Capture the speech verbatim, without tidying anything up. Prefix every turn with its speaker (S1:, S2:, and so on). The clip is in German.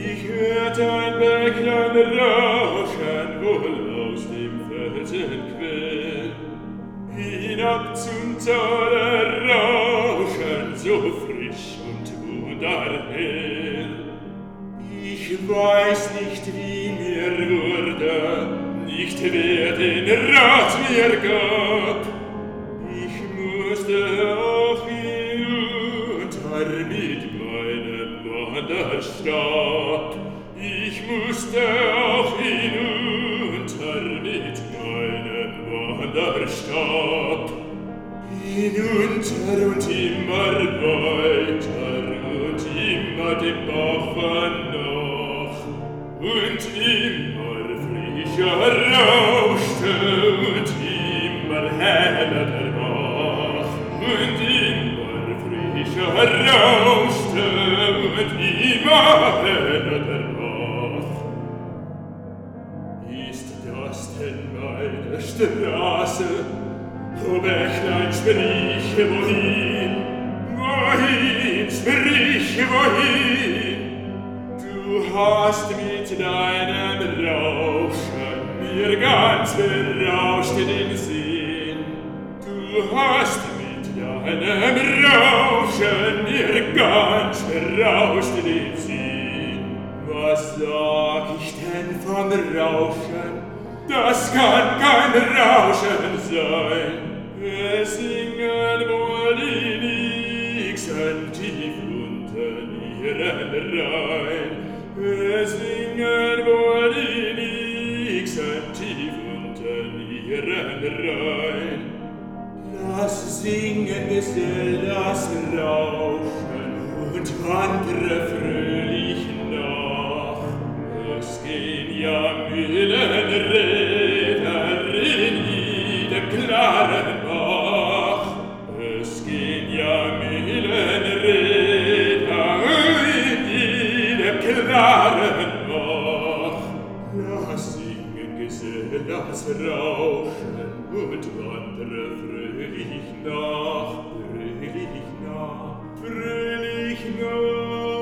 S1: Ich hörte ein Bächlein rauschen, wohl aus dem Felsenquell. Hinab zum Tale rauschen, so frisch und wunderhell. Ich weiß nicht, wie mir wurde, nicht wer den Rat mir gab. Ich musste auch hinunter mit meinem Wanderstab. Ich musste auch hinunter mit meinem Wanderstab. Hinunter und immer weiter und immer dem Bache nach. Und immer frischer rauschte und immer heller der Bach. Und immer frischer rauschte und immer heller der Bach. Ist das denn meine Straße? O Bächlein, sprich, wohin? Wohin, sprich, wohin? Du hast mit deinem Rauschen mir ganz berauscht den Sinn. Du hast mit deinem Rauschen mir ganz berauscht den Sinn. Was sag ich denn vom Rauschen? Das kann kein Rauschen sein. Es singen wohl die Nixen tief unten ihren Rhein. Es singen wohl die Nixen tief unten ihren Rhein. Lass singen, Gesell, lass rauschen und wandre fröhlich nach. Es gehen ja Mühlenräder in jedem klaren Bach. Es gehen ja Mühlenräder in jedem klaren Bach. Lass singen, Gesell, lass rauschen und wandre fröhlich nach, fröhlich nach, fröhlich nach.